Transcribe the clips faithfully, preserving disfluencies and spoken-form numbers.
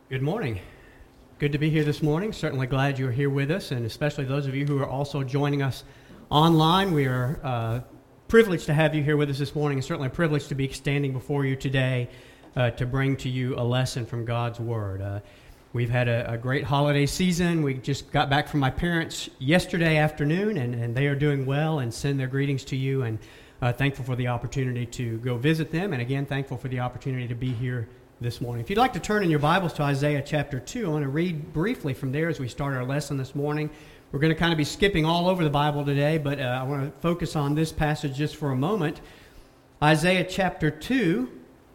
Good morning. Good to be here this morning. Certainly glad you're here with us, and especially those of you who are also joining us online. We are uh, privileged to have you here with us this morning, and certainly a privilege to be standing before you today uh, to bring to you a lesson from God's Word. Uh, we've had a, a great holiday season. We just got back from my parents yesterday afternoon, and, and they are doing well and send their greetings to you, and uh, thankful for the opportunity to go visit them, and again, thankful for the opportunity to be here this morning. If you'd like to turn in your Bibles to Isaiah chapter two, I want to read briefly from there as we start our lesson this morning. We're going to kind of be skipping all over the Bible today, but uh, I want to focus on this passage just for a moment. Isaiah chapter two,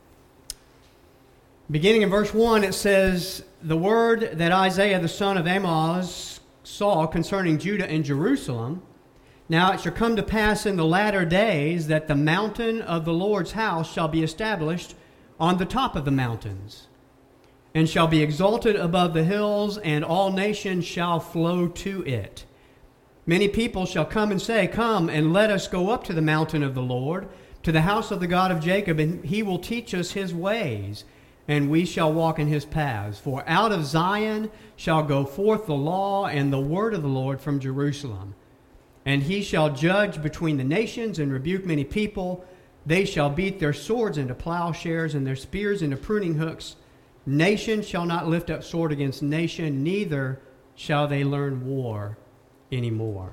beginning in verse one, it says, "The word that Isaiah the son of Amoz saw concerning Judah and Jerusalem, now it shall come to pass in the latter days that the mountain of the Lord's house shall be established on the top of the mountains, and shall be exalted above the hills, and all nations shall flow to it. Many people shall come and say, Come, and let us go up to the mountain of the Lord, to the house of the God of Jacob, and he will teach us his ways, and we shall walk in his paths. For out of Zion shall go forth the law and the word of the Lord from Jerusalem. And he shall judge between the nations and rebuke many people. They shall beat their swords into plowshares and their spears into pruning hooks. Nation shall not lift up sword against nation, neither shall they learn war anymore."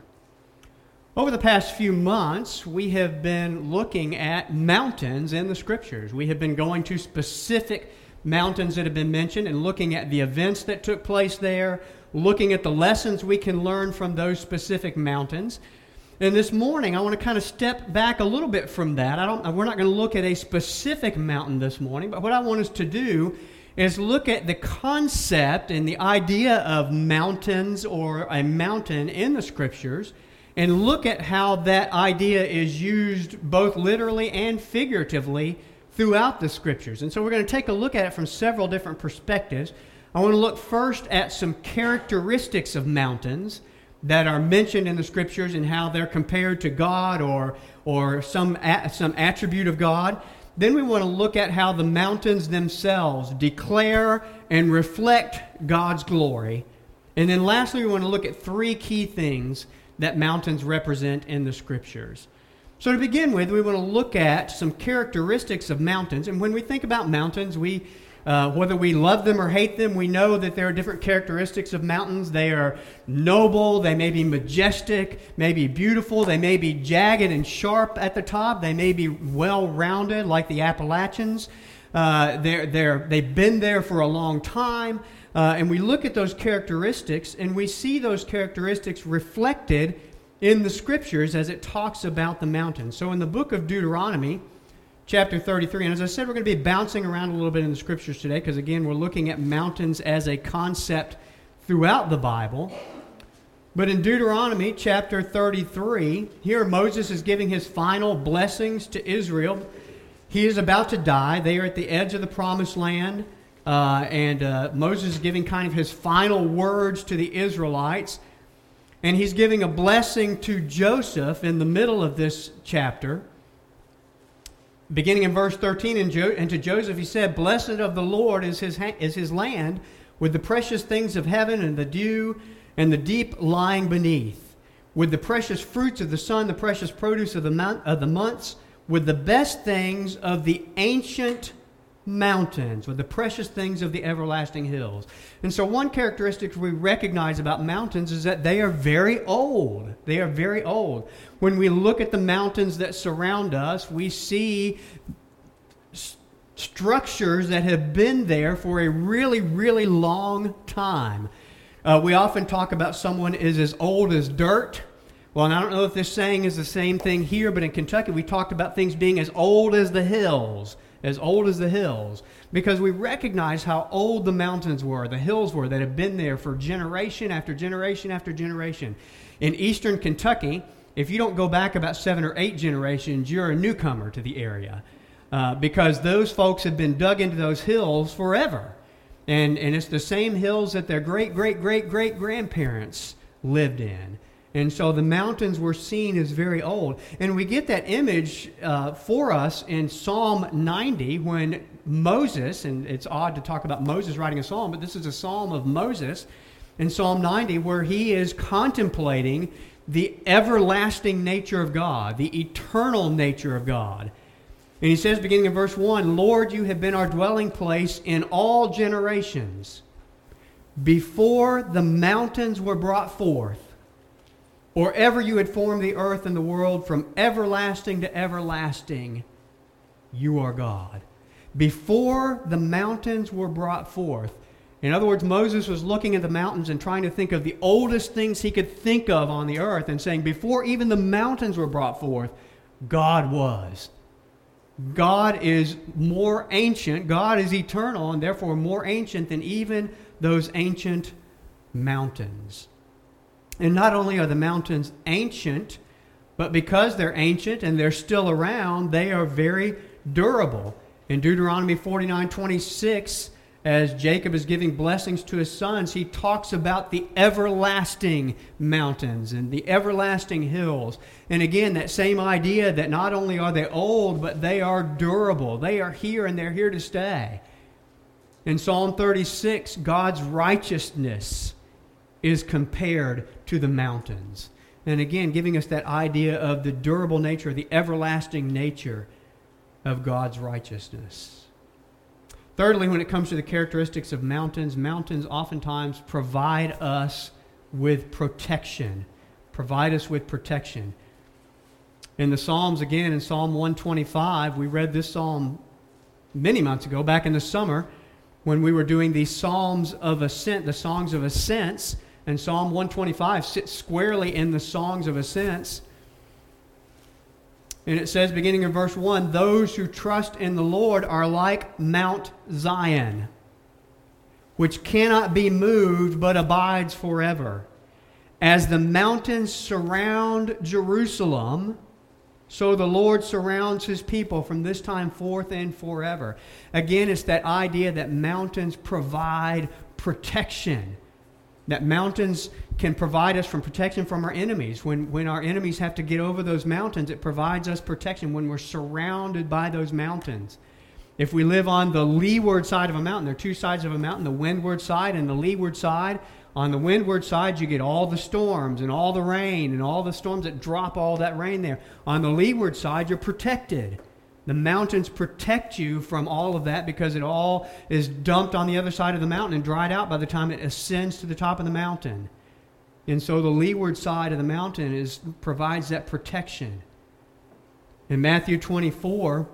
Over the past few months, we have been looking at mountains in the Scriptures. We have been going to specific mountains that have been mentioned and looking at the events that took place there, looking at the lessons we can learn from those specific mountains. And this morning, I want to kind of step back a little bit from that. I don't, we're not going to look at a specific mountain this morning, but what I want us to do is look at the concept and the idea of mountains or a mountain in the Scriptures, and look at how that idea is used both literally and figuratively throughout the Scriptures. And so we're going to take a look at it from several different perspectives. I want to look first at some characteristics of mountains that are mentioned in the Scriptures and how they're compared to God or or some a, some attribute of God. Then we want to look at how the mountains themselves declare and reflect God's glory. And then lastly, we want to look at three key things that mountains represent in the Scriptures. So to begin with, we want to look at some characteristics of mountains. And when we think about mountains, we Uh, whether we love them or hate them, we know that there are different characteristics of mountains. They are noble, they may be majestic, may be beautiful, they may be jagged and sharp at the top, they may be well-rounded like the Appalachians. Uh, they're, they're, they've been there for a long time, uh, and we look at those characteristics, and we see those characteristics reflected in the Scriptures as it talks about the mountains. So in the book of Deuteronomy, chapter thirty-three, and as I said, we're going to be bouncing around a little bit in the Scriptures today because, again, we're looking at mountains as a concept throughout the Bible. But in Deuteronomy chapter thirty-three, here Moses is giving his final blessings to Israel. He is about to die. They are at the edge of the Promised Land, uh, and uh, Moses is giving kind of his final words to the Israelites. And he's giving a blessing to Joseph in the middle of this chapter. Beginning in verse thirteen, and, jo- and to Joseph he said, "Blessed of the Lord is his, ha- is his land, with the precious things of heaven and the dew and the deep lying beneath, with the precious fruits of the sun, the precious produce of the, mount- of the months, with the best things of the ancient mountains, with the precious things of the everlasting hills." And so one characteristic we recognize about mountains is that they are very old. They are very old. When we look at the mountains that surround us, we see st- structures that have been there for a really, really long time. Uh, we often talk about someone is as old as dirt. Well, and I don't know if this saying is the same thing here, but in Kentucky we talked about things being as old as the hills. As old as the hills, because we recognize how old the mountains were, the hills were that have been there for generation after generation after generation. In eastern Kentucky, if you don't go back about seven or eight generations, you're a newcomer to the area, uh, because those folks have been dug into those hills forever. And, and it's the same hills that their great, great, great, great grandparents lived in. And so the mountains were seen as very old. And we get that image uh, for us in Psalm ninety when Moses, and it's odd to talk about Moses writing a psalm, but this is a psalm of Moses in Psalm ninety where he is contemplating the everlasting nature of God, the eternal nature of God. And he says, beginning in verse one, Lord, you have been our dwelling place in all generations. Before the mountains were brought forth, or ever you had formed the earth and the world, from everlasting to everlasting, you are God. Before the mountains were brought forth. In other words, Moses was looking at the mountains and trying to think of the oldest things he could think of on the earth and saying, before even the mountains were brought forth, God was. God is more ancient, God is eternal, and therefore more ancient than even those ancient mountains. And not only are the mountains ancient, but because they're ancient and they're still around, they are very durable. In Deuteronomy forty-nine twenty-six, as Jacob is giving blessings to his sons, he talks about the everlasting mountains and the everlasting hills. And again, that same idea that not only are they old, but they are durable. They are here and they're here to stay. In Psalm thirty-six, God's righteousness is compared to the mountains. And again, giving us that idea of the durable nature, the everlasting nature of God's righteousness. Thirdly, when it comes to the characteristics of mountains, mountains oftentimes provide us with protection. Provide us with protection. In the Psalms, again, in Psalm one twenty-five, we read this psalm many months ago, back in the summer, when we were doing the Psalms of Ascent, the Songs of Ascents, and Psalm one twenty-five sits squarely in the Songs of Ascents. And it says, beginning in verse one, those who trust in the Lord are like Mount Zion, which cannot be moved but abides forever. As the mountains surround Jerusalem, so the Lord surrounds his people from this time forth and forever. Again, it's that idea that mountains provide protection. That mountains can provide us from protection from our enemies. When, when our enemies have to get over those mountains, it provides us protection when we're surrounded by those mountains. If we live on the leeward side of a mountain, there are two sides of a mountain, the windward side and the leeward side. On the windward side, you get all the storms and all the rain and all the storms that drop all that rain there. On the leeward side, you're protected. The mountains protect you from all of that because it all is dumped on the other side of the mountain and dried out by the time it ascends to the top of the mountain. And so the leeward side of the mountain is provides that protection. In Matthew twenty-four,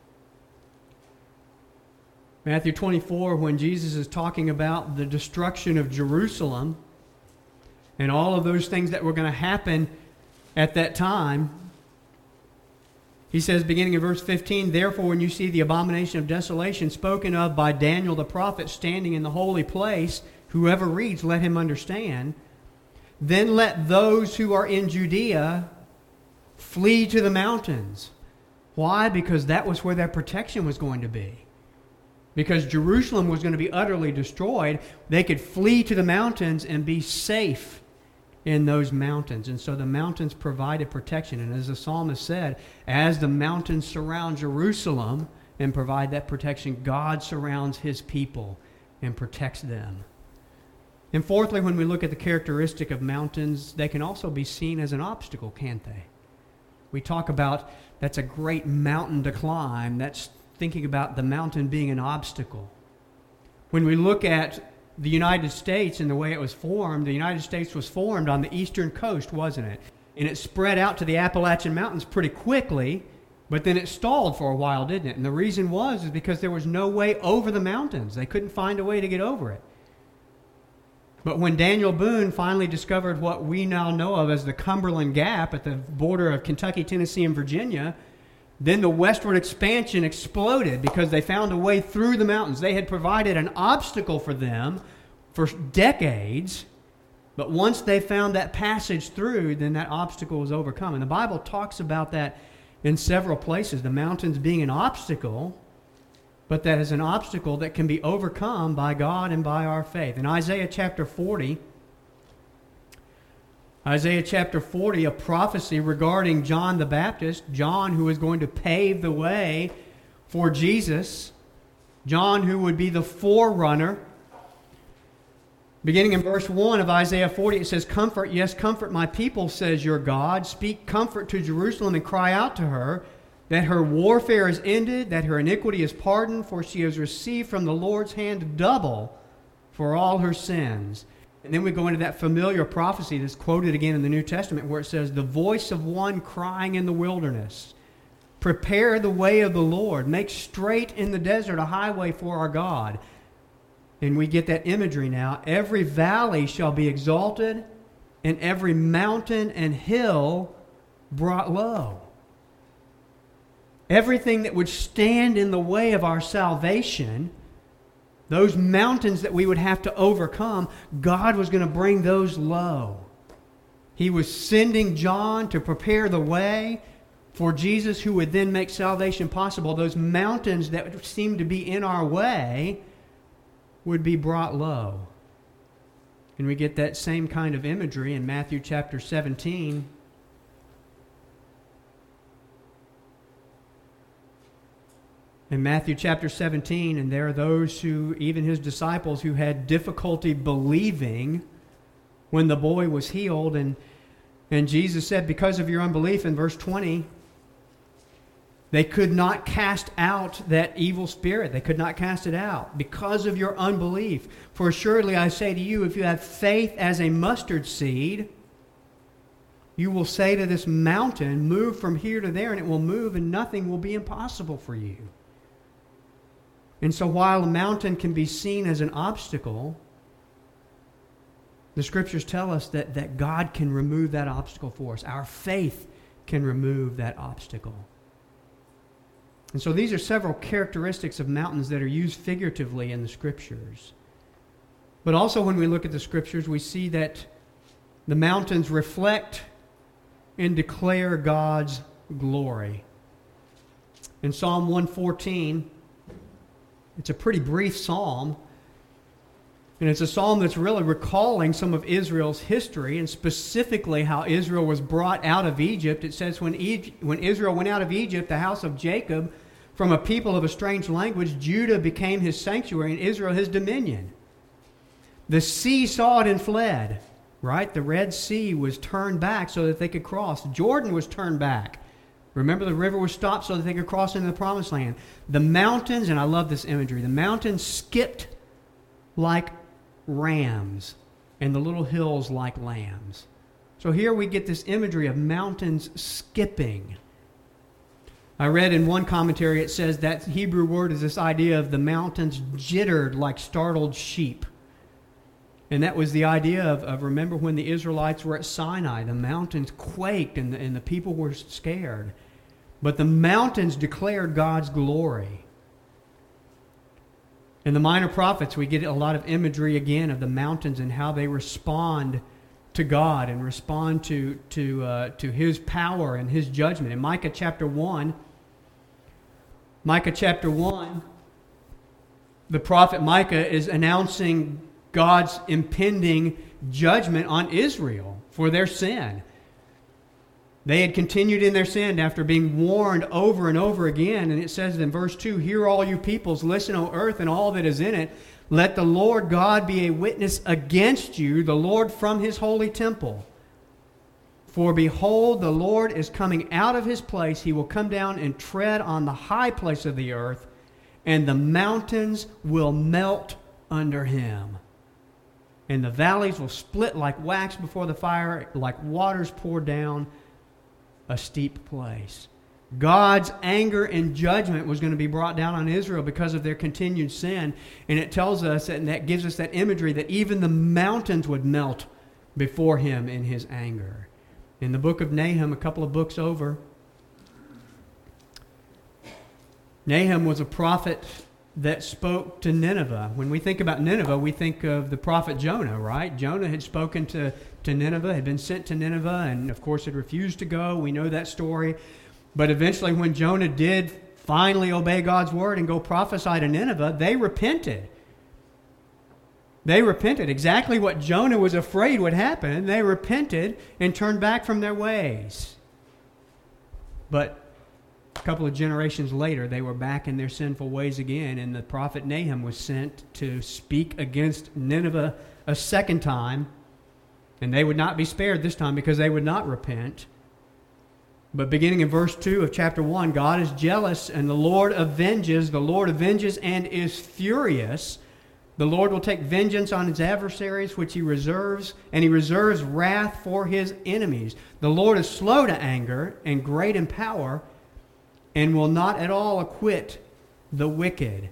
Matthew twenty-four, when Jesus is talking about the destruction of Jerusalem and all of those things that were going to happen at that time, he says, beginning in verse fifteen, therefore when you see the abomination of desolation spoken of by Daniel the prophet standing in the holy place, whoever reads, let him understand. Then let those who are in Judea flee to the mountains. Why? Because that was where their protection was going to be. Because Jerusalem was going to be utterly destroyed, they could flee to the mountains and be safe in those mountains. And so the mountains provided protection. And as the psalmist said, as the mountains surround Jerusalem and provide that protection, God surrounds his people and protects them. And fourthly, when we look at the characteristic of mountains, they can also be seen as an obstacle, can't they? We talk about that's a great mountain to climb. That's thinking about the mountain being an obstacle. When we look at the United States and the way it was formed, the United States was formed on the eastern coast, wasn't it? And it spread out to the Appalachian Mountains pretty quickly, but then it stalled for a while, didn't it? And the reason was is because there was no way over the mountains. They couldn't find a way to get over it. But when Daniel Boone finally discovered what we now know of as the Cumberland Gap at the border of Kentucky, Tennessee, and Virginia, then the westward expansion exploded because they found a way through the mountains. They had provided an obstacle for them for decades, but once they found that passage through, then that obstacle was overcome. And the Bible talks about that in several places, the mountains being an obstacle, but that is an obstacle that can be overcome by God and by our faith. In Isaiah chapter forty, Isaiah chapter forty, a prophecy regarding John the Baptist, John who is going to pave the way for Jesus. John, who would be the forerunner. Beginning in verse one of Isaiah forty, it says, "Comfort, yes, comfort my people, says your God. Speak comfort to Jerusalem and cry out to her, that her warfare is ended, that her iniquity is pardoned, for she has received from the Lord's hand double for all her sins." And then we go into that familiar prophecy that's quoted again in the New Testament, where it says, "The voice of one crying in the wilderness, prepare the way of the Lord, make straight in the desert a highway for our God." And we get that imagery now. Every valley shall be exalted, and every mountain and hill brought low. Everything that would stand in the way of our salvation, those mountains that we would have to overcome, God was going to bring those low. He was sending John to prepare the way for Jesus, who would then make salvation possible. Those mountains that seemed to be in our way would be brought low. And we get that same kind of imagery in Matthew chapter seventeen. In Matthew chapter seventeen, and there are those who, even his disciples, who had difficulty believing when the boy was healed. And, and Jesus said, because of your unbelief, in verse twenty, they could not cast out that evil spirit. They could not cast it out because of your unbelief. For assuredly I say to you, if you have faith as a mustard seed, you will say to this mountain, move from here to there, and it will move, and nothing will be impossible for you. And so while a mountain can be seen as an obstacle, the Scriptures tell us that, that God can remove that obstacle for us. Our faith can remove that obstacle. And so these are several characteristics of mountains that are used figuratively in the Scriptures. But also when we look at the Scriptures, we see that the mountains reflect and declare God's glory. In Psalm one fourteen, it's a pretty brief psalm, and it's a psalm that's really recalling some of Israel's history, and specifically how Israel was brought out of Egypt. It says, when, e- when Israel went out of Egypt, the house of Jacob, from a people of a strange language, Judah became his sanctuary and Israel his dominion. The sea saw it and fled, right? The Red Sea was turned back so that they could cross. Jordan was turned back. Remember, the river was stopped so that they could cross into the promised land. The mountains, and I love this imagery, the mountains skipped like rams, and the little hills like lambs. So here we get this imagery of mountains skipping. I read in one commentary, it says that Hebrew word is this idea of the mountains jittered like startled sheep. And that was the idea of, of remember when the Israelites were at Sinai, the mountains quaked and the, and the people were scared. But the mountains declared God's glory. In the Minor Prophets, we get a lot of imagery again of the mountains and how they respond to God and respond to, to, uh, to His power and His judgment. In Micah chapter one, Micah chapter one, the prophet Micah is announcing God's impending judgment on Israel for their sin. They had continued in their sin after being warned over and over again. And it says in verse two, "Hear all you peoples, listen, O earth, and all that is in it. Let the Lord God be a witness against you, the Lord from His holy temple. For behold, the Lord is coming out of His place. He will come down and tread on the high place of the earth, and the mountains will melt under Him. And the valleys will split like wax before the fire, like waters poured down a steep place." God's anger and judgment was going to be brought down on Israel because of their continued sin. And it tells us, and that gives us that imagery, that even the mountains would melt before Him in His anger. In the book of Nahum, a couple of books over, Nahum was a prophet that spoke to Nineveh. When we think about Nineveh, we think of the prophet Jonah, right? Jonah had spoken to, to Nineveh, had been sent to Nineveh, and of course had refused to go. We know that story. But eventually when Jonah did finally obey God's word and go prophesy to Nineveh, they repented. They repented. Exactly what Jonah was afraid would happen. They repented and turned back from their ways. But A couple of generations later, they were back in their sinful ways again, and the prophet Nahum was sent to speak against Nineveh a second time, and they would not be spared this time because they would not repent. But beginning in verse two of chapter one, God is jealous, and the Lord avenges. The Lord avenges and is furious. The Lord will take vengeance on his adversaries, which he reserves, and he reserves wrath for his enemies. The Lord is slow to anger and great in power, and will not at all acquit the wicked.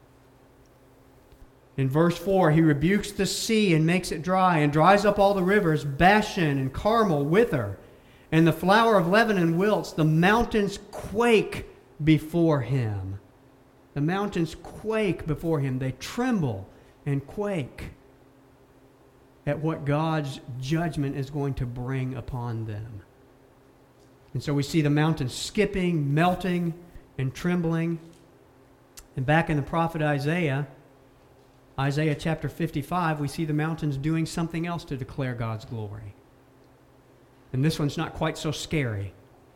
In verse four, he rebukes the sea and makes it dry, and dries up all the rivers. Bashan and Carmel wither, and the flower of Lebanon wilts. The mountains quake before him. The mountains quake before him. They tremble and quake at what God's judgment is going to bring upon them. And so we see the mountains skipping, melting, and trembling. And back in the prophet Isaiah, Isaiah chapter fifty-five, we see the mountains doing something else to declare God's glory. And this one's not quite so scary.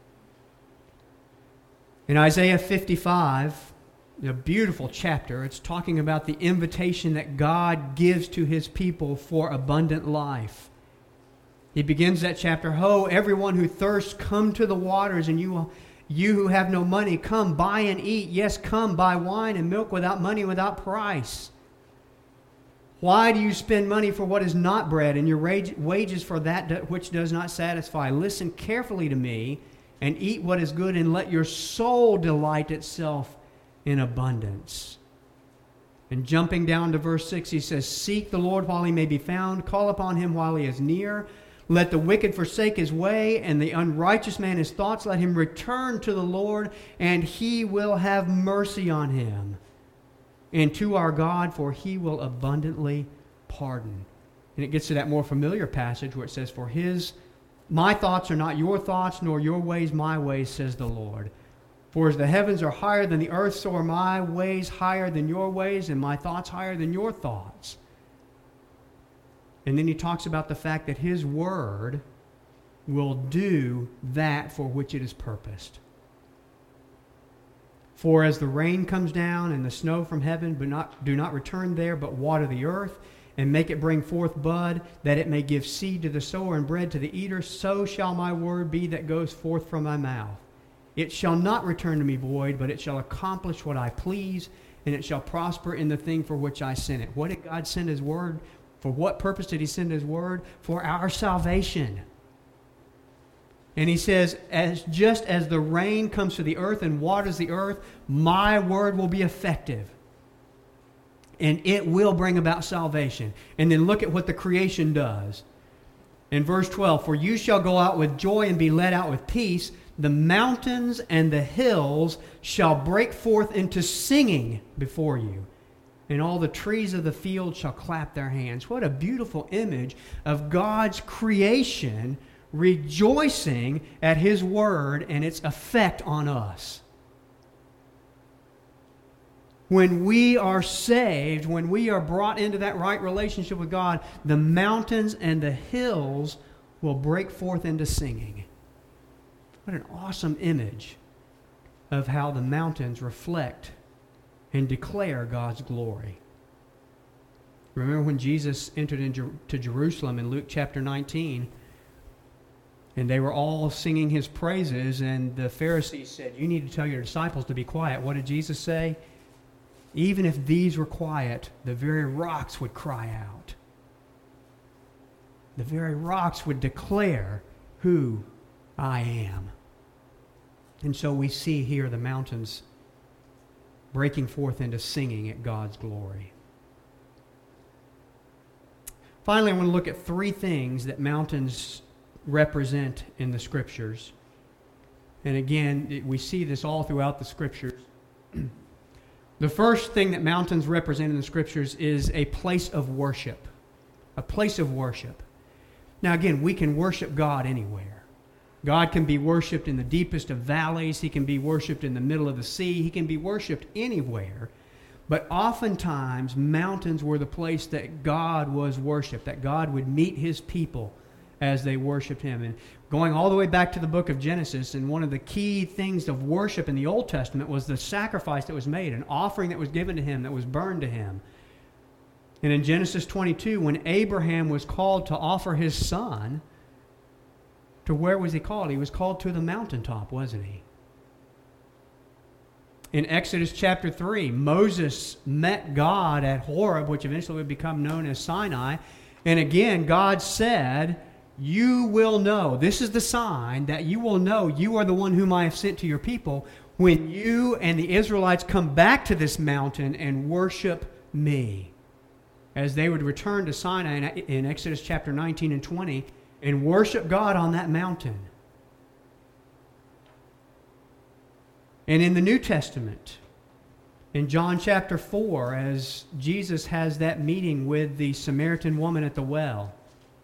In Isaiah fifty-five, a beautiful chapter, it's talking about the invitation that God gives to his people for abundant life. He begins that chapter, "Ho, everyone who thirsts, come to the waters, and you, you who have no money, come, buy and eat. Yes, come, buy wine and milk without money, without price. Why do you spend money for what is not bread, and your wages for that which does not satisfy? Listen carefully to me, and eat what is good, and let your soul delight itself in abundance." And jumping down to verse six, he says, "Seek the Lord while he may be found. Call upon him while he is near. Let the wicked forsake his way, and the unrighteous man his thoughts. Let him return to the Lord, and he will have mercy on him. And to our God, for he will abundantly pardon." And it gets to that more familiar passage where it says, "For his, my thoughts are not your thoughts, nor your ways my ways, says the Lord. For as the heavens are higher than the earth, so are my ways higher than your ways, and my thoughts higher than your thoughts." And then he talks about the fact that his word will do that for which it is purposed. "For as the rain comes down and the snow from heaven, but not, do not return there, but water the earth, and make it bring forth bud, that it may give seed to the sower and bread to the eater, so shall my word be that goes forth from my mouth. It shall not return to me void, but it shall accomplish what I please, and it shall prosper in the thing for which I sent it." What did God send his word? For what purpose did he send his word? For our salvation. And he says, as just as the rain comes to the earth and waters the earth, my word will be effective. And it will bring about salvation. And then look at what the creation does. In verse twelve, "For you shall go out with joy and be led out with peace. The mountains and the hills shall break forth into singing before you. And all the trees of the field shall clap their hands." What a beautiful image of God's creation rejoicing at his word and its effect on us. When we are saved, when we are brought into that right relationship with God, the mountains and the hills will break forth into singing. What an awesome image of how the mountains reflect and declare God's glory. Remember when Jesus entered into Jerusalem in Luke chapter nineteen, and they were all singing his praises, and the Pharisees said, "You need to tell your disciples to be quiet." What did Jesus say? "Even if these were quiet, the very rocks would cry out." The very rocks would declare who I am. And so we see here the mountains breaking forth into singing at God's glory. Finally, I want to look at three things that mountains represent in the Scriptures. And again, we see this all throughout the Scriptures. The first thing that mountains represent in the Scriptures is a place of worship. A place of worship. Now again, we can worship God anywhere. God can be worshipped in the deepest of valleys. He can be worshipped in the middle of the sea. He can be worshipped anywhere. But oftentimes, mountains were the place that God was worshipped, that God would meet his people as they worshiped him. And going all the way back to the book of Genesis, and one of the key things of worship in the Old Testament was the sacrifice that was made, an offering that was given to him, that was burned to him. And in Genesis twenty-two, when Abraham was called to offer his son, to where was he called? He was called to the mountaintop, wasn't he? In Exodus chapter three, Moses met God at Horeb, which eventually would become known as Sinai. And again, God said, you will know, this is the sign that you will know you are the one whom I have sent to your people, when you and the Israelites come back to this mountain and worship me. As they would return to Sinai in Exodus chapter nineteen and twenty and worship God on that mountain. And in the New Testament, in John chapter four, as Jesus has that meeting with the Samaritan woman at the well,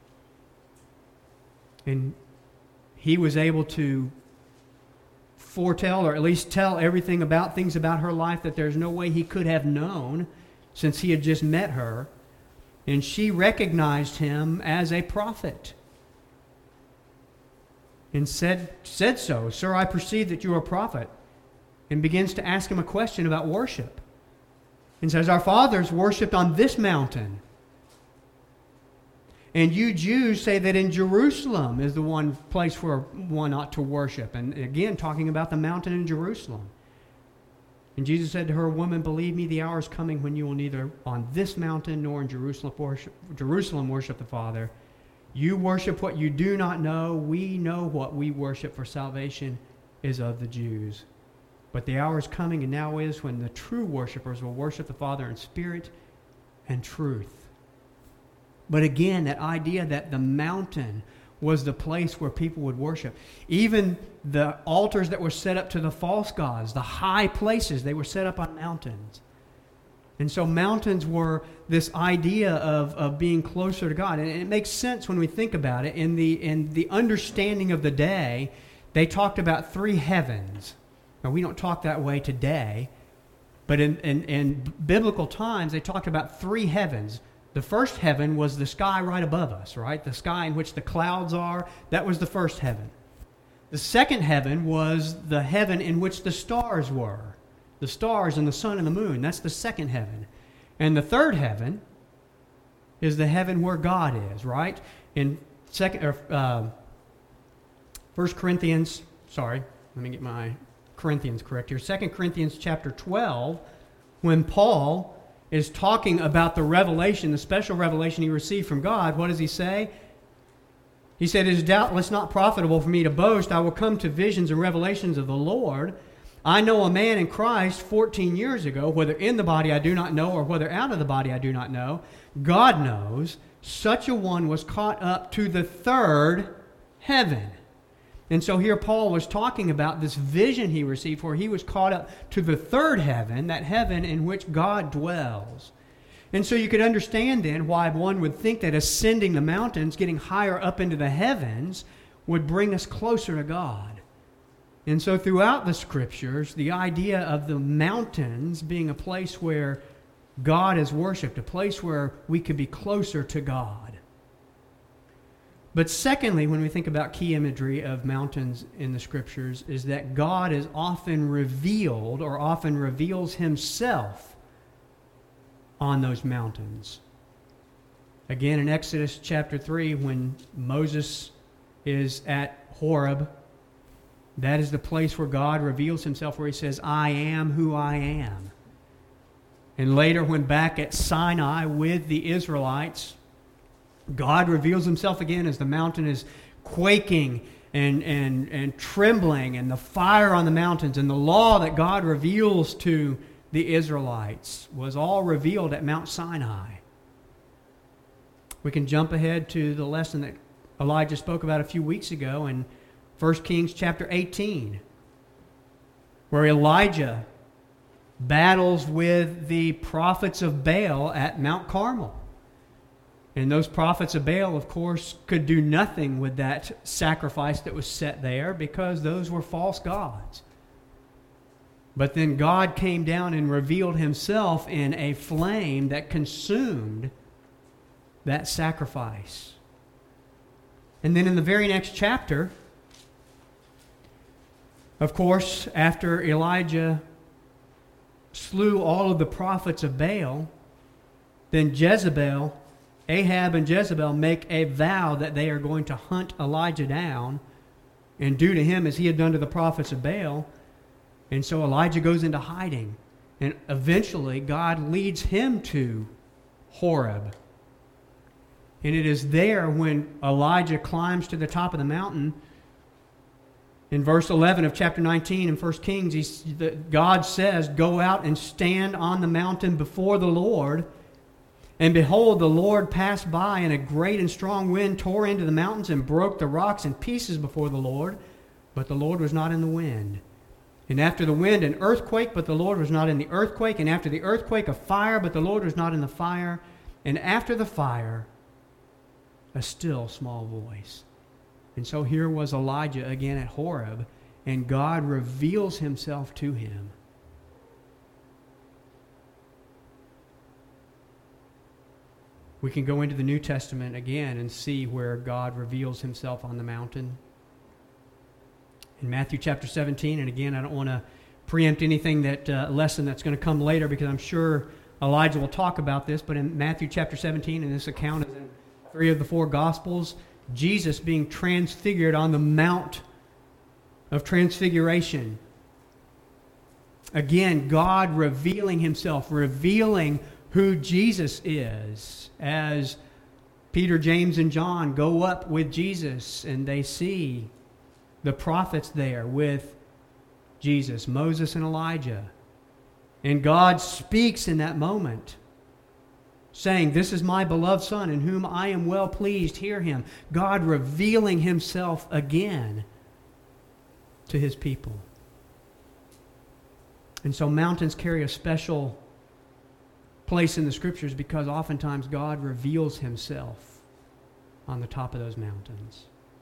and he was able to foretell, or at least tell everything about things about her life that there's no way he could have known since he had just met her. And she recognized him as a prophet and said, said so, Sir, I perceive that you are a prophet. And begins to ask him a question about worship. And says, our fathers worshipped on this mountain. And you Jews say that in Jerusalem is the one place where one ought to worship. And again, talking about the mountain in Jerusalem. And Jesus said to her, woman, believe me, the hour is coming when you will neither on this mountain nor in Jerusalem worship, Jerusalem worship the Father. You worship what you do not know. We know what we worship, for salvation is of the Jews. But the hour is coming, and now is, when the true worshipers will worship the Father in spirit and truth. But again, that idea that the mountain was the place where people would worship. Even the altars that were set up to the false gods, the high places, they were set up on mountains. And so mountains were this idea of, of being closer to God. And it makes sense when we think about it. In the, in the understanding of the day, they talked about three heavens. Now, we don't talk that way today, but in, in, in biblical times, they talked about three heavens. The first heaven was the sky right above us, right? The sky in which the clouds are, that was the first heaven. The second heaven was the heaven in which the stars were. The stars and the sun and the moon, that's the second heaven. And the third heaven is the heaven where God is, right? In second, or, uh, First Corinthians, sorry, let me get my Corinthians correct here. Second Corinthians chapter twelve, when Paul is talking about the revelation, the special revelation he received from God, what does he say? He said, it is doubtless not profitable for me to boast. I will come to visions and revelations of the Lord. I know a man in Christ fourteen years ago, whether in the body I do not know, or whether out of the body I do not know. God knows, such a one was caught up to the third heaven. And so here Paul was talking about this vision he received where he was caught up to the third heaven, that heaven in which God dwells. And so you could understand then why one would think that ascending the mountains, getting higher up into the heavens, would bring us closer to God. And so throughout the Scriptures, the idea of the mountains being a place where God is worshipped, a place where we could be closer to God. But secondly, when we think about key imagery of mountains in the Scriptures, is that God is often revealed, or often reveals himself on those mountains. Again, in Exodus chapter three, when Moses is at Horeb, that is the place where God reveals himself, where he says, I am who I am. And later, when back at Sinai with the Israelites, God reveals himself again as the mountain is quaking and, and, and trembling, and the fire on the mountains, and the law that God reveals to the Israelites was all revealed at Mount Sinai. We can jump ahead to the lesson that Elijah spoke about a few weeks ago in First Kings chapter eighteen, where Elijah battles with the prophets of Baal at Mount Carmel. And those prophets of Baal, of course, could do nothing with that sacrifice that was set there because those were false gods. But then God came down and revealed himself in a flame that consumed that sacrifice. And then in the very next chapter, of course, after Elijah slew all of the prophets of Baal, then Jezebel, Ahab and Jezebel make a vow that they are going to hunt Elijah down and do to him as he had done to the prophets of Baal. And so Elijah goes into hiding. And eventually God leads him to Horeb. And it is there when Elijah climbs to the top of the mountain. In verse eleven of chapter nineteen in First Kings, he, the, God says, "Go out and stand on the mountain before the Lord. And behold, the Lord passed by, and a great and strong wind tore into the mountains and broke the rocks in pieces before the Lord. But the Lord was not in the wind. And after the wind, an earthquake, but the Lord was not in the earthquake. And after the earthquake, a fire, but the Lord was not in the fire. And after the fire, a still small voice." And so here was Elijah again at Horeb, and God reveals himself to him. We can go into the New Testament again and see where God reveals himself on the mountain. In Matthew chapter seventeen, and again, I don't want to preempt anything that uh, lesson that's going to come later, because I'm sure Elijah will talk about this, but in Matthew chapter seventeen, and this account is in three of the four Gospels, Jesus being transfigured on the Mount of Transfiguration. Again, God revealing himself, revealing who Jesus is, as Peter, James, and John go up with Jesus and they see the prophets there with Jesus, Moses and Elijah. And God speaks in that moment, saying, "This is my beloved Son, in whom I am well pleased. Hear him." God revealing himself again to his people. And so mountains carry a special place in the Scriptures, because oftentimes God reveals himself on the top of those mountains.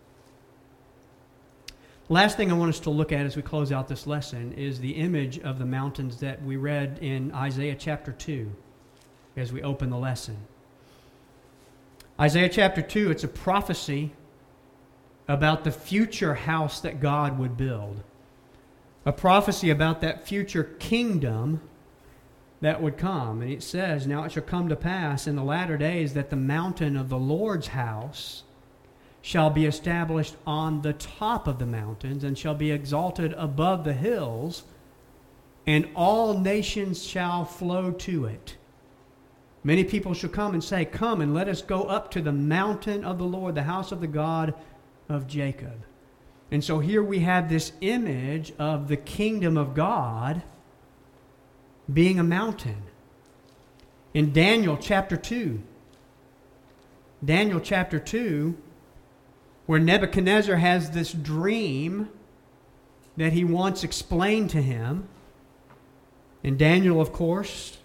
Last thing I want us to look at as we close out this lesson is the image of the mountains that we read in Isaiah chapter two as we open the lesson. Isaiah chapter two, it's a prophecy about the future house that God would build. A prophecy about that future kingdom that would come. And it says, "Now it shall come to pass in the latter days that the mountain of the Lord's house shall be established on the top of the mountains, and shall be exalted above the hills, and all nations shall flow to it. Many people shall come and say, Come and let us go up to the mountain of the Lord, the house of the God of Jacob." And so here we have this image of the kingdom of God being a mountain. In Daniel chapter two, Daniel chapter two, where Nebuchadnezzar has this dream that he wants explained to him. And Daniel, of course,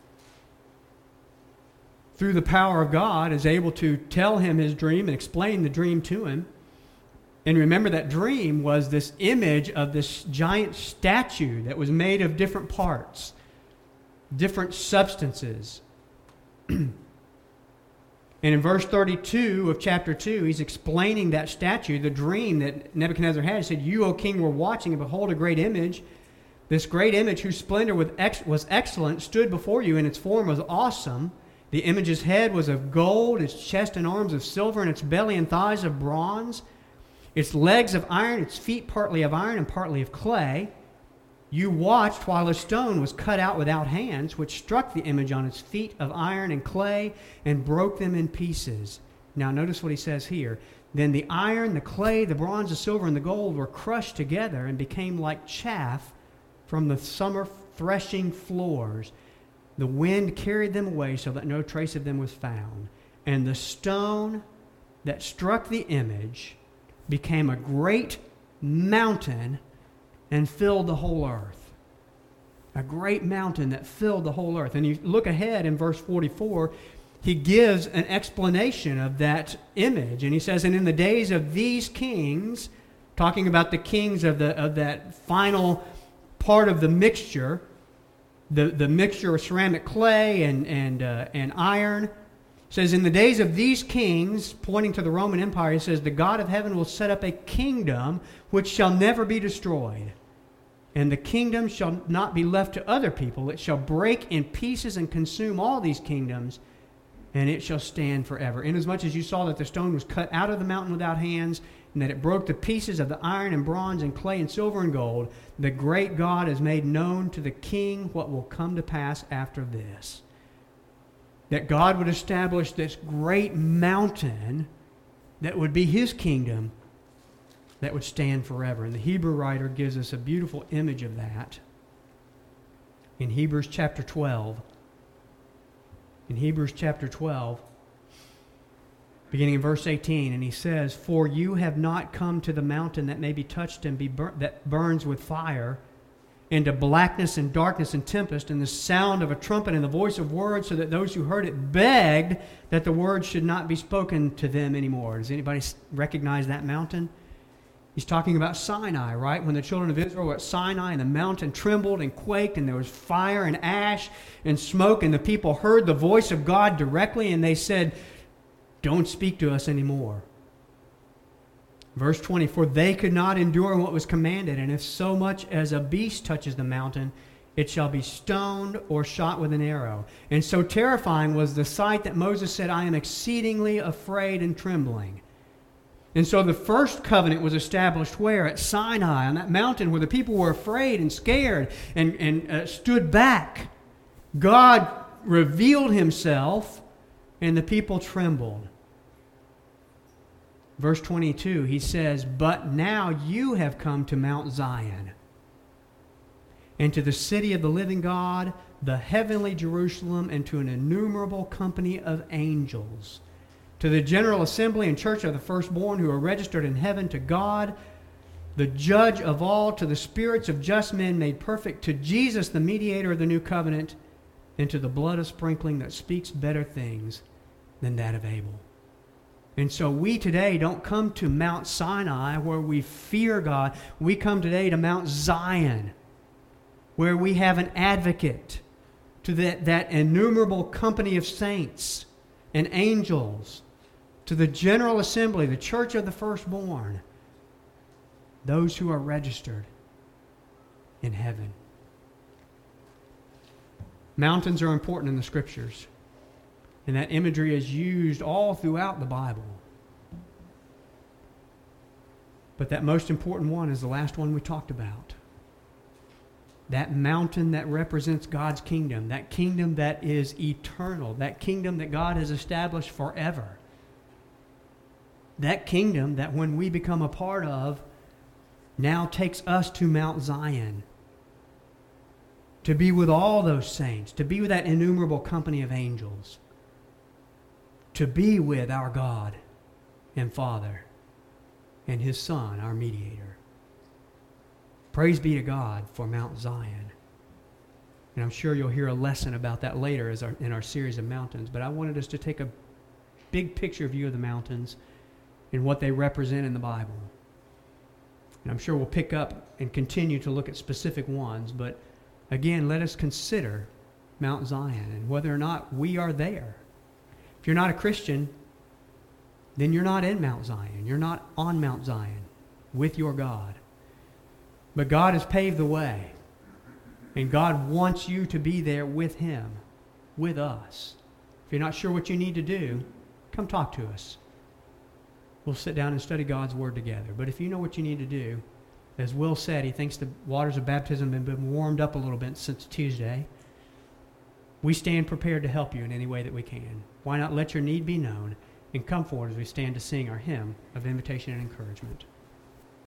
through the power of God, is able to tell him his dream and explain the dream to him. And remember, that dream was this image of this giant statue that was made of different parts, different substances. And in verse thirty-two of chapter two, he's explaining that statue, the dream that Nebuchadnezzar had. He said, "You, O king, were watching, and behold, a great image. This great image, whose splendor was excellent, stood before you, and its form was awesome. The image's head was of gold, its chest and arms of silver, and its belly and thighs of bronze, its legs of iron, its feet partly of iron and partly of clay. You watched while a stone was cut out without hands, which struck the image on its feet of iron and clay and broke them in pieces." Now notice what he says here. "Then the iron, the clay, the bronze, the silver, and the gold were crushed together and became like chaff from the summer threshing floors. The wind carried them away so that no trace of them was found. And the stone that struck the image became a great mountain and filled the whole earth." A great mountain that filled the whole earth. And you look ahead in verse forty-four, he gives an explanation of that image. And he says, "And in the days of these kings," talking about the kings of the of that final part of the mixture, the, the mixture of ceramic clay and, and, uh, and iron, It says, in the days of these kings, pointing to the Roman Empire, it says, the God of heaven will set up a kingdom which shall never be destroyed. And the kingdom shall not be left to other people. It shall break in pieces and consume all these kingdoms, and it shall stand forever. Inasmuch as you saw that the stone was cut out of the mountain without hands, and that it broke the pieces of the iron and bronze and clay and silver and gold, the great God has made known to the king what will come to pass after this. That God would establish this great mountain that would be his kingdom that would stand forever. And the Hebrew writer gives us a beautiful image of that in Hebrews chapter twelve. In Hebrews chapter twelve, beginning in verse eighteen, and he says, for you have not come to the mountain that may be touched and be bur- that burns with fire, into blackness and darkness and tempest, and the sound of a trumpet and the voice of words, so that those who heard it begged that the words should not be spoken to them anymore. Does anybody recognize that mountain? He's talking about Sinai, right? When the children of Israel were at Sinai and the mountain trembled and quaked and there was fire and ash and smoke, and the people heard the voice of God directly, and they said, don't speak to us anymore. Verse twenty, for they could not endure what was commanded, and if so much as a beast touches the mountain, it shall be stoned or shot with an arrow. And so terrifying was the sight that Moses said, I am exceedingly afraid and trembling. And so the first covenant was established where? At Sinai, on that mountain where the people were afraid and scared and, and uh, stood back. God revealed himself, and the people trembled. Verse twenty-two, he says, but now you have come to Mount Zion, and to the city of the living God, the heavenly Jerusalem, and to an innumerable company of angels, to the general assembly and church of the firstborn who are registered in heaven, to God, the judge of all, to the spirits of just men made perfect, to Jesus, the mediator of the new covenant, and to the blood of sprinkling that speaks better things than that of Abel. And so we today don't come to Mount Sinai where we fear God. We come today to Mount Zion, where we have an advocate, to that, that innumerable company of saints and angels, to the general assembly, the church of the firstborn, those who are registered in heaven. Mountains are important in the Scriptures. And that imagery is used all throughout the Bible. But that most important one is the last one we talked about. That mountain that represents God's kingdom, that kingdom that is eternal, that kingdom that God has established forever. That kingdom that when we become a part of, now takes us to Mount Zion, to be with all those saints, to be with that innumerable company of angels, to be with our God and Father and his Son, our mediator. Praise be to God for Mount Zion. And I'm sure you'll hear a lesson about that later as our, in our series of mountains. But I wanted us to take a big picture view of the mountains and what they represent in the Bible. And I'm sure we'll pick up and continue to look at specific ones. But again, let us consider Mount Zion and whether or not we are there. If you're not a Christian, then you're not in Mount Zion. You're not on Mount Zion with your God. But God has paved the way. And God wants you to be there with him, with us. If you're not sure what you need to do, come talk to us. We'll sit down and study God's Word together. But if you know what you need to do, as Will said, he thinks the waters of baptism have been warmed up a little bit since Tuesday. We stand prepared to help you in any way that we can. Why not let your need be known and come forward as we stand to sing our hymn of invitation and encouragement.